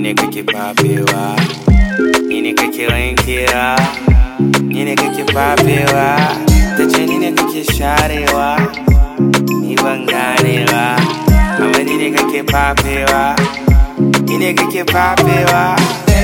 ne kake fafewa, ni ne kake wankewa, ni ne kake fafewa, tace ni ne kake sharewa, ni ban ganewa, amma ni ne kake fafewa, ni ne kake fafewa.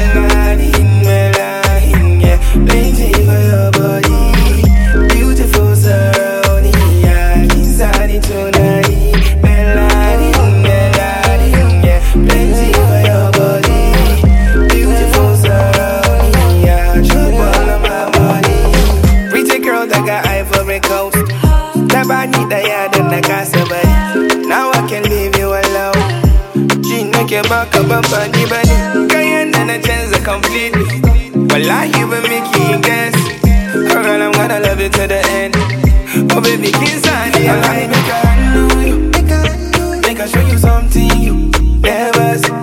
Melanin, yeah, plenty for your body, beautiful surrounding, yeah, inside it tonight. Melanin, yeah, plenty for your body, beautiful surrounding, yeah, drop all of my money. Pretty girl that got Ivory Coast, never need the yard and the casa body. Now I can leave you alone. She make your back up and body body. Cayenne and a chance completely. Well, I even make you guess. Oh girl, I'm gonna love you to the end. Oh baby, kiss on you. I make a handle you. Make I show you something you never see.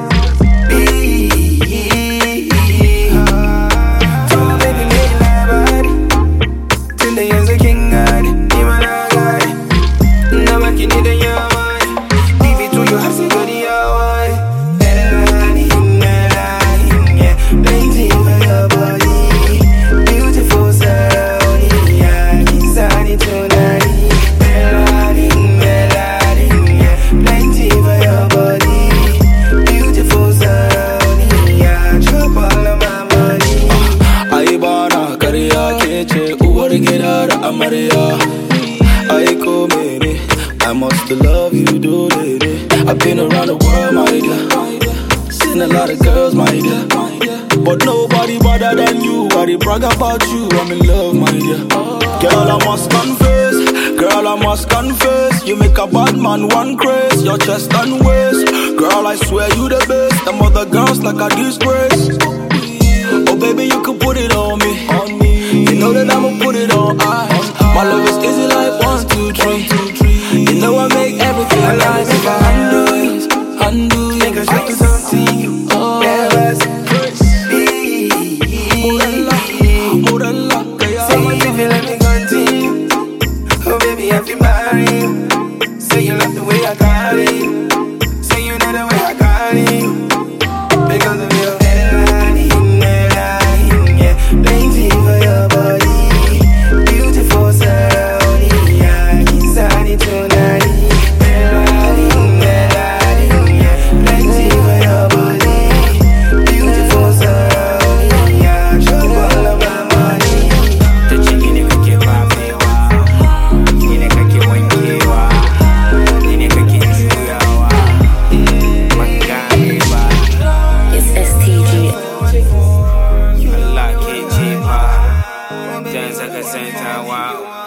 So baby, make my body till the ends of King God. You and I got. Now I can need in your mind. Leave it to you, have some good in your mind. Plenty for your body, beautiful surrounding, yeah, inside it tonight. Melanin, yeah, plenty for your body, beautiful surrounding, yeah, drop all of my money. Ai bana kariya kece uwar gida da amarya. Ai kome ne, I must love you do it. I've been around the world, my dear, seen a lot of girls, my dear, but nobody better than you. I brag about you, I'm in love, my dear. Girl, I must confess, you make a bad man one craze. Your chest and waist, girl, I swear you the best. Them other girls like a disgrace. Oh baby, you can put it on me. You know that I'ma put it on ice. My love is easy like 1, 2, 3. You know I make everything nice. If I undo you, Make I show you something you never see. Say if you let me continue, oh baby, I feel married. Say you love the way I got it. Say you know the way I got it. Because of your melanin, yeah, plenty for your body, beautiful surrounding, yeah, inside it tonight. Melanin, yeah, plenty for your body, beautiful surrounding, yeah, drop all of my money. Tace ni ne kake fafewa, ni ne kake wankewa, ni ne kake juyawa, ban gane ba. It's STG. Allah ke ce fa, jan saka santawa.